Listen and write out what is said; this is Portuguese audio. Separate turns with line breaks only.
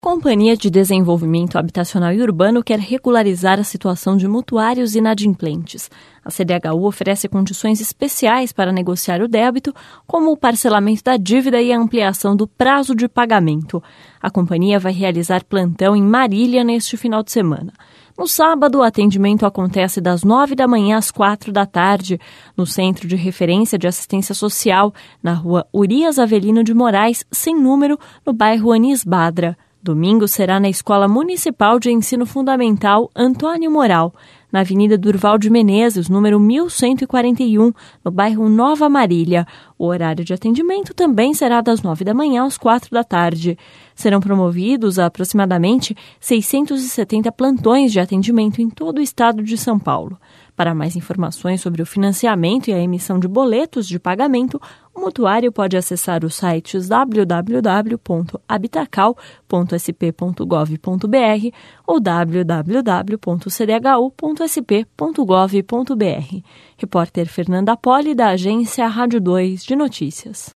Companhia de Desenvolvimento Habitacional e Urbano quer regularizar a situação de mutuários inadimplentes. A CDHU oferece condições especiais para negociar o débito, como o parcelamento da dívida e a ampliação do prazo de pagamento. A companhia vai realizar plantão em Marília neste final de semana. No sábado, o atendimento acontece das 9 da manhã às 4 da tarde, no Centro de Referência de Assistência Social, na rua Urias Avelino de Moraes, sem número, no bairro Anis Badra. Domingo será na Escola Municipal de Ensino Fundamental Antônio Moral, na Avenida Durval de Menezes, número 1141, no bairro Nova Marília. O horário de atendimento também será das 9 da manhã às 4 da tarde. Serão promovidos aproximadamente 670 plantões de atendimento em todo o estado de São Paulo. Para mais informações sobre o financiamento e a emissão de boletos de pagamento, o mutuário pode acessar os sites www.habitacal.sp.gov.br ou www.cdhu.sp.gov.br. Repórter Fernanda Poli, da agência Rádio 2 de Notícias.